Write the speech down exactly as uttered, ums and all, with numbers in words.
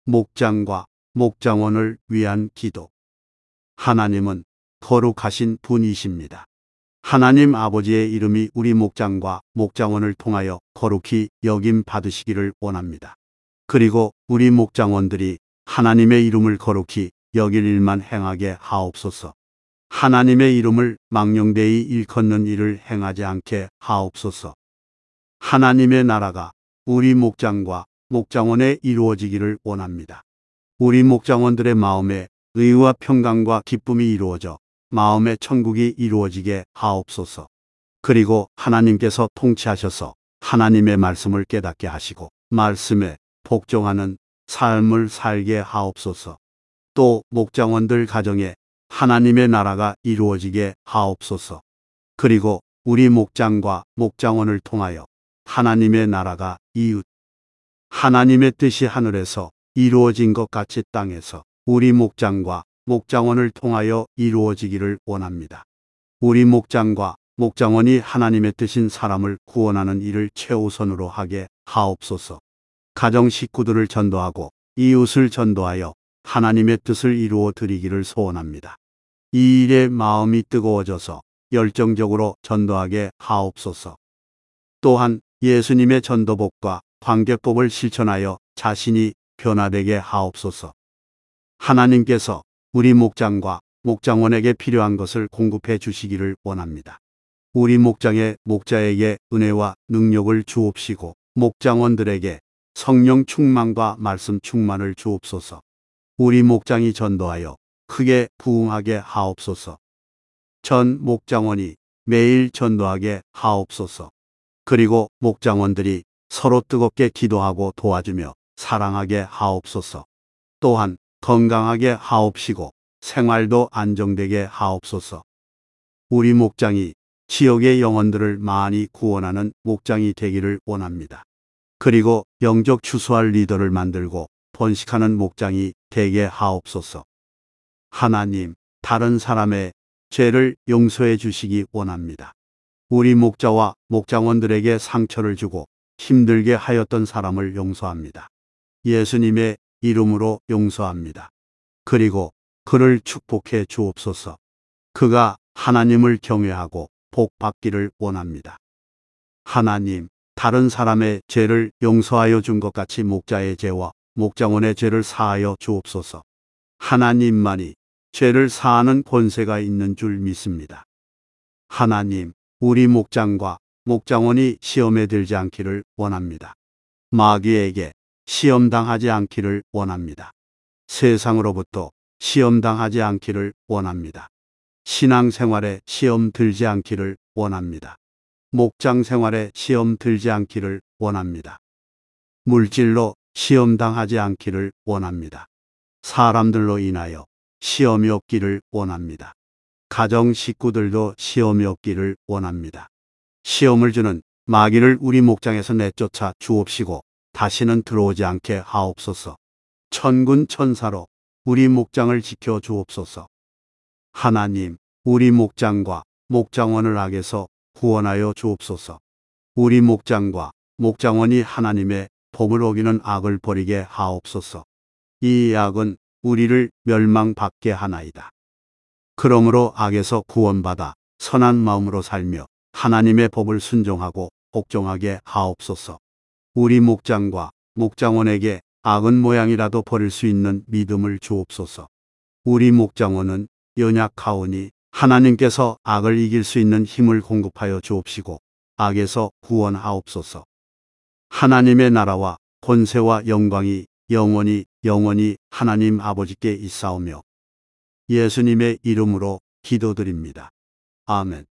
목장과 목장원을 위한 기도. 하나님은 거룩하신 분이십니다. 하나님 아버지의 이름이 우리 목장과 목장원을 통하여 거룩히 여김 받으시기를 원합니다. 그리고 우리 목장원들이 하나님의 이름을 거룩히 여길 일만 행하게 하옵소서. 하나님의 이름을 망령되이 일컫는 일을 행하지 않게 하옵소서. 하나님의 나라가 우리 목장과 목장원에 이루어지기를 원합니다. 우리 목장원들의 마음에 의와 평강과 기쁨이 이루어져 마음의 천국이 이루어지게 하옵소서. 그리고 하나님께서 통치하셔서 하나님의 말씀을 깨닫게 하시고 말씀에 복종하는 삶을 살게 하옵소서. 또 목장원들 가정에 하나님의 나라가 이루어지게 하옵소서. 그리고 우리 목장과 목장원을 통하여 하나님의 나라가 이웃 하나님의 뜻이 하늘에서 이루어진 것 같이 땅에서 우리 목장과 목장원을 통하여 이루어지기를 원합니다. 우리 목장과 목장원이 하나님의 뜻인 사람을 구원하는 일을 최우선으로 하게 하옵소서. 가정 식구들을 전도하고 이웃을 전도하여 하나님의 뜻을 이루어 드리기를 소원합니다. 이 일에 마음이 뜨거워져서 열정적으로 전도하게 하옵소서. 또한 예수님의 전도복과 관계법을 실천하여 자신이 변화되게 하옵소서. 하나님께서 우리 목장과 목장원에게 필요한 것을 공급해 주시기를 원합니다. 우리 목장의 목자에게 은혜와 능력을 주옵시고 목장원들에게 성령 충만과 말씀 충만을 주옵소서. 우리 목장이 전도하여 크게 부흥하게 하옵소서. 전 목장원이 매일 전도하게 하옵소서. 그리고 목장원들이 서로 뜨겁게 기도하고 도와주며 사랑하게 하옵소서. 또한 건강하게 하옵시고 생활도 안정되게 하옵소서. 우리 목장이 지역의 영혼들을 많이 구원하는 목장이 되기를 원합니다. 그리고 영적 추수할 리더를 만들고 번식하는 목장이 되게 하옵소서. 하나님, 다른 사람의 죄를 용서해 주시기 원합니다. 우리 목자와 목장원들에게 상처를 주고 힘들게 하였던 사람을 용서합니다. 예수님의 이름으로 용서합니다. 그리고 그를 축복해 주옵소서. 그가 하나님을 경외하고 복 받기를 원합니다. 하나님, 다른 사람의 죄를 용서하여 준 것 같이 목자의 죄와 목장원의 죄를 사하여 주옵소서. 하나님만이 죄를 사하는 권세가 있는 줄 믿습니다. 하나님, 우리 목장과 목장원이 시험에 들지 않기를 원합니다. 마귀에게 시험당하지 않기를 원합니다. 세상으로부터 시험당하지 않기를 원합니다. 신앙생활에 시험 들지 않기를 원합니다. 목장 생활에 시험 들지 않기를 원합니다. 물질로 시험당하지 않기를 원합니다. 사람들로 인하여 시험이 없기를 원합니다. 가정 식구들도 시험이 없기를 원합니다. 시험을 주는 마귀를 우리 목장에서 내쫓아 주옵시고 다시는 들어오지 않게 하옵소서. 천군 천사로 우리 목장을 지켜 주옵소서. 하나님, 우리 목장과 목장원을 악에서 구원하여 주옵소서. 우리 목장과 목장원이 하나님의 법을 어기는 악을 버리게 하옵소서. 이 악은 우리를 멸망받게 하나이다. 그러므로 악에서 구원받아 선한 마음으로 살며 하나님의 법을 순종하고 복종하게 하옵소서. 우리 목장과 목장원에게 악은 모양이라도 버릴 수 있는 믿음을 주옵소서. 우리 목장원은 연약하오니 하나님께서 악을 이길 수 있는 힘을 공급하여 주옵시고 악에서 구원하옵소서. 하나님의 나라와 권세와 영광이 영원히 영원히 하나님 아버지께 있사오며 예수님의 이름으로 기도드립니다. 아멘.